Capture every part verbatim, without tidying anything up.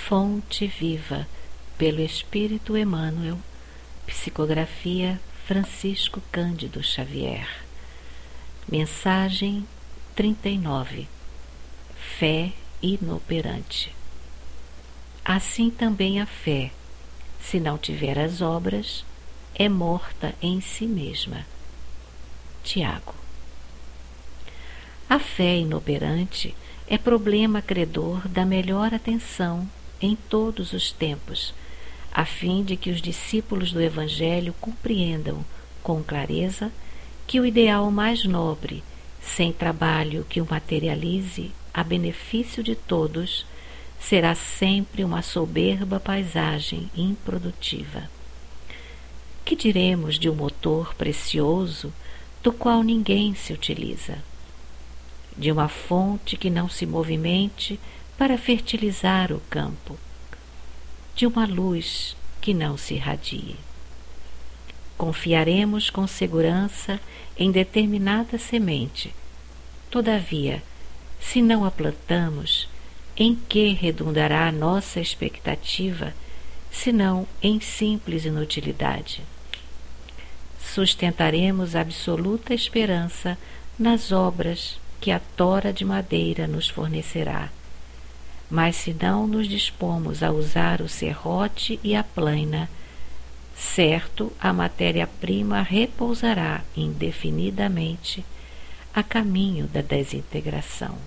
Fonte Viva, pelo Espírito Emmanuel, psicografia Francisco Cândido Xavier. Mensagem trinta e nove. Fé inoperante. Assim também a fé, se não tiver as obras, é morta em si mesma. Tiago. A fé inoperante é problema credor da melhor atenção em todos os tempos, a fim de que os discípulos do Evangelho compreendam com clareza que o ideal mais nobre, sem trabalho que o materialize a benefício de todos, será sempre uma soberba paisagem improdutiva. Que diremos de um motor precioso do qual ninguém se utiliza? De uma fonte que não se movimente para fertilizar o campo? De uma luz que não se irradie? Confiaremos com segurança em determinada semente. Todavia, se não a plantamos, em que redundará a nossa expectativa, senão em simples inutilidade? Sustentaremos absoluta esperança nas obras que a tora de madeira nos fornecerá. Mas se não nos dispomos a usar o serrote e a plaina, certo a matéria-prima repousará indefinidamente a caminho da desintegração.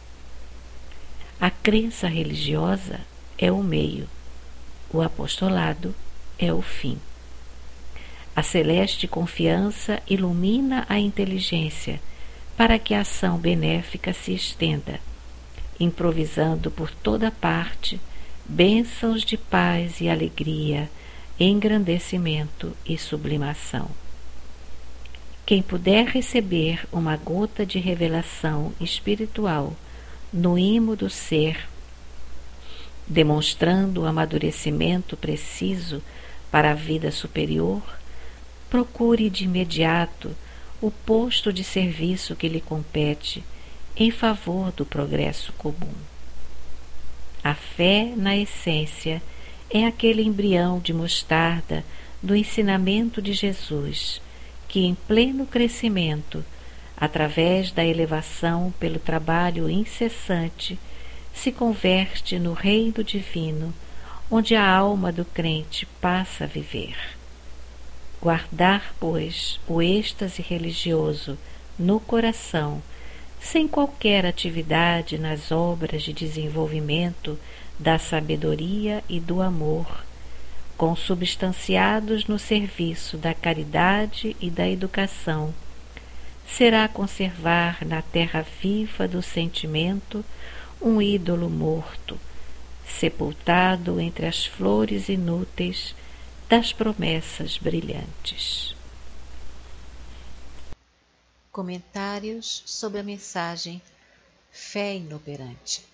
A crença religiosa é o meio, o apostolado é o fim. A celeste confiança ilumina a inteligência para que a ação benéfica se estenda, improvisando por toda parte bênçãos de paz e alegria, engrandecimento e sublimação. Quem puder receber uma gota de revelação espiritual no imo do ser, demonstrando o amadurecimento preciso para a vida superior, procure de imediato o posto de serviço que lhe compete em favor do progresso comum. A fé, na essência, é aquele embrião de mostarda do ensinamento de Jesus, que em pleno crescimento, através da elevação pelo trabalho incessante, se converte no reino divino, onde a alma do crente passa a viver. Guardar, pois, o êxtase religioso no coração, sem qualquer atividade nas obras de desenvolvimento da sabedoria e do amor, consubstanciados no serviço da caridade e da educação, será conservar na terra viva do sentimento um ídolo morto, sepultado entre as flores inúteis das promessas brilhantes. Comentários sobre a mensagem Fé Inoperante.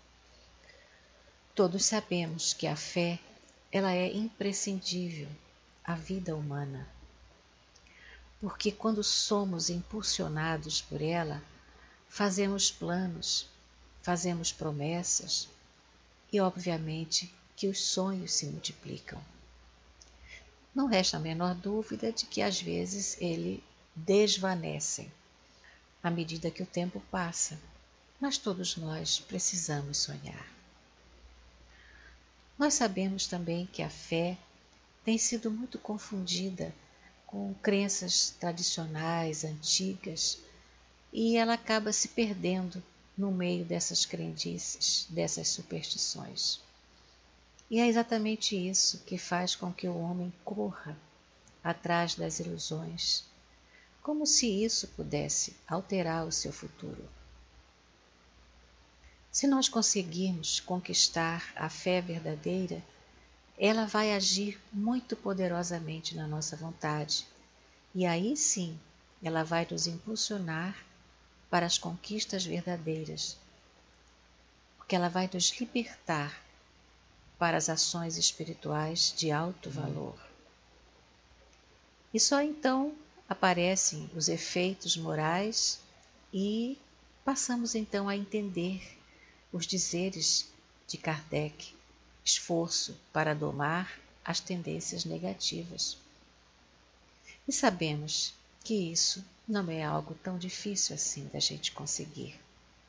Todos sabemos que a fé, ela é imprescindível à vida humana, porque quando somos impulsionados por ela, fazemos planos, fazemos promessas e, obviamente, que os sonhos se multiplicam. Não resta a menor dúvida de que, às vezes, eles desvanecem à medida que o tempo passa, mas todos nós precisamos sonhar. Nós sabemos também que a fé tem sido muito confundida com crenças tradicionais, antigas, e ela acaba se perdendo no meio dessas crendices, dessas superstições. E é exatamente isso que faz com que o homem corra atrás das ilusões, como se isso pudesse alterar o seu futuro. Se nós conseguirmos conquistar a fé verdadeira, ela vai agir muito poderosamente na nossa vontade, e aí sim ela vai nos impulsionar para as conquistas verdadeiras, porque ela vai nos libertar para as ações espirituais de alto valor. E só então aparecem os efeitos morais e passamos então a entender os dizeres de Kardec, esforço para domar as tendências negativas. E sabemos que isso não é algo tão difícil assim da gente conseguir.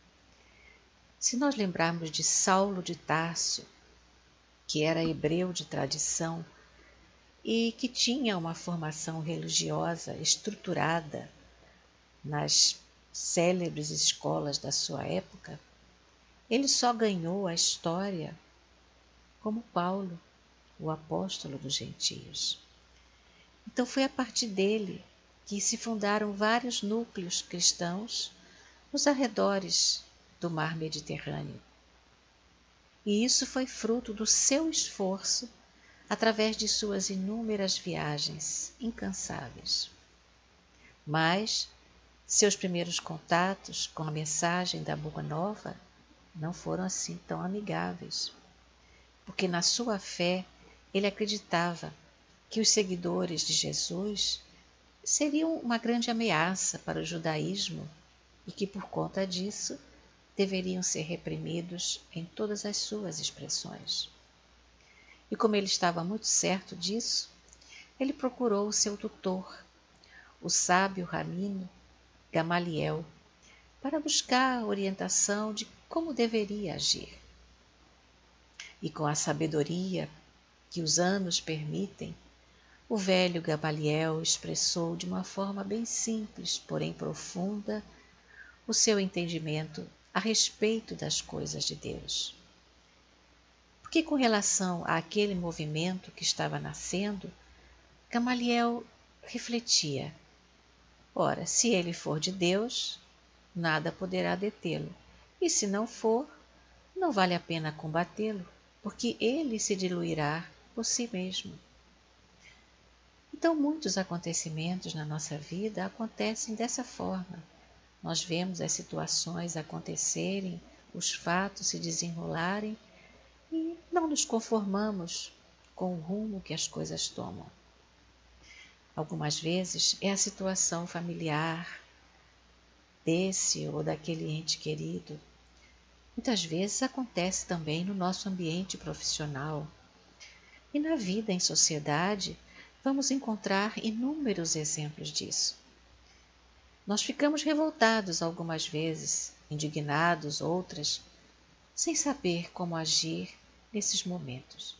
Se nós lembrarmos de Saulo de Tarso, que era hebreu de tradição e que tinha uma formação religiosa estruturada nas célebres escolas da sua época, ele só ganhou a história como Paulo, o apóstolo dos gentios. Então foi a partir dele que se fundaram vários núcleos cristãos nos arredores do mar Mediterrâneo. E isso foi fruto do seu esforço através de suas inúmeras viagens incansáveis. Mas seus primeiros contatos com a mensagem da Boa Nova não foram assim tão amigáveis, porque na sua fé ele acreditava que os seguidores de Jesus seriam uma grande ameaça para o judaísmo e que, por conta disso, deveriam ser reprimidos em todas as suas expressões. E como ele estava muito certo disso, ele procurou o seu tutor, o sábio rabino Gamaliel, para buscar a orientação de como deveria agir. E com a sabedoria que os anos permitem, o velho Gamaliel expressou de uma forma bem simples, porém profunda, o seu entendimento a respeito das coisas de Deus. Porque com relação àquele movimento que estava nascendo, Gamaliel refletia: ora, se ele for de Deus, nada poderá detê-lo, e se não for, não vale a pena combatê-lo, porque ele se diluirá por si mesmo. Então, muitos acontecimentos na nossa vida acontecem dessa forma. Nós vemos as situações acontecerem, os fatos se desenrolarem e não nos conformamos com o rumo que as coisas tomam. Algumas vezes é a situação familiar desse ou daquele ente querido. Muitas vezes acontece também no nosso ambiente profissional. E na vida em sociedade, vamos encontrar inúmeros exemplos disso. Nós ficamos revoltados algumas vezes, indignados outras, sem saber como agir nesses momentos.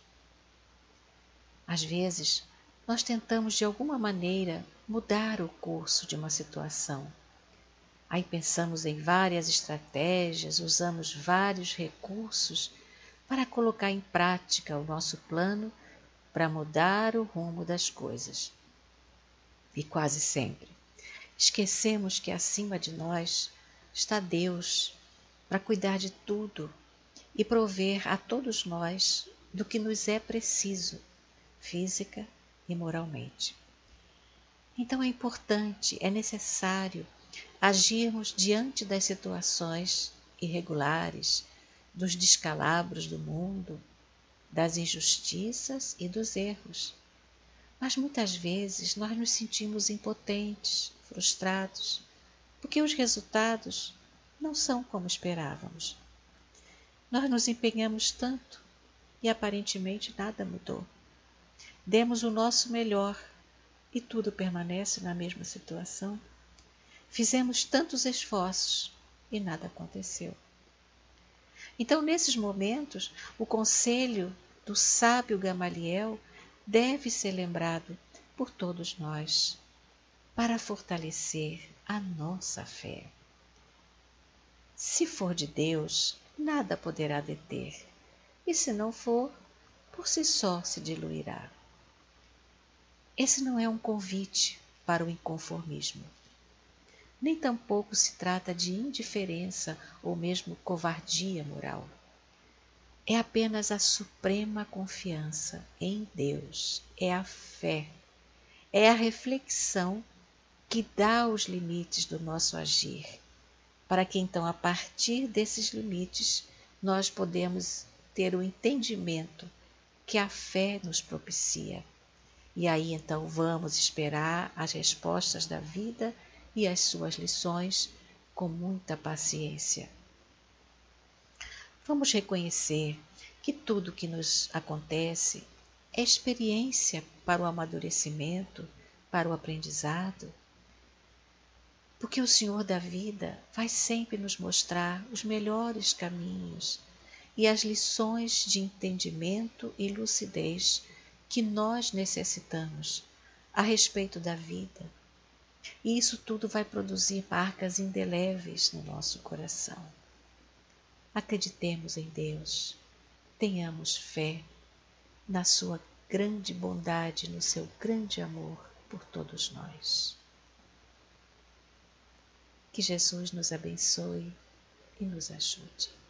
Às vezes, nós tentamos de alguma maneira mudar o curso de uma situação. Aí pensamos em várias estratégias, usamos vários recursos para colocar em prática o nosso plano para mudar o rumo das coisas. E quase sempre esquecemos que acima de nós está Deus para cuidar de tudo e prover a todos nós do que nos é preciso, física e moralmente. Então é importante, é necessário agirmos diante das situações irregulares, dos descalabros do mundo, das injustiças e dos erros. Mas muitas vezes nós nos sentimos impotentes, frustrados, porque os resultados não são como esperávamos. Nós nos empenhamos tanto e aparentemente nada mudou. Demos o nosso melhor e tudo permanece na mesma situação. Fizemos tantos esforços e nada aconteceu. Então, nesses momentos, o conselho do sábio Gamaliel deve ser lembrado por todos nós, para fortalecer a nossa fé. Se for de Deus, nada poderá deter, e se não for, por si só se diluirá. Esse não é um convite para o inconformismo. Nem tampouco se trata de indiferença ou mesmo covardia moral. É apenas a suprema confiança em Deus, é a fé, é a reflexão que dá os limites do nosso agir, para que então, a partir desses limites, nós podemos ter o entendimento que a fé nos propicia. E aí então vamos esperar as respostas da vida e as suas lições com muita paciência. Vamos reconhecer que tudo que nos acontece é experiência para o amadurecimento, para o aprendizado, porque o Senhor da vida vai sempre nos mostrar os melhores caminhos e as lições de entendimento e lucidez que nós necessitamos a respeito da vida. E isso tudo vai produzir marcas indeléveis no nosso coração. Acreditemos em Deus, tenhamos fé na sua grande bondade, no seu grande amor por todos nós. Que Jesus nos abençoe e nos ajude.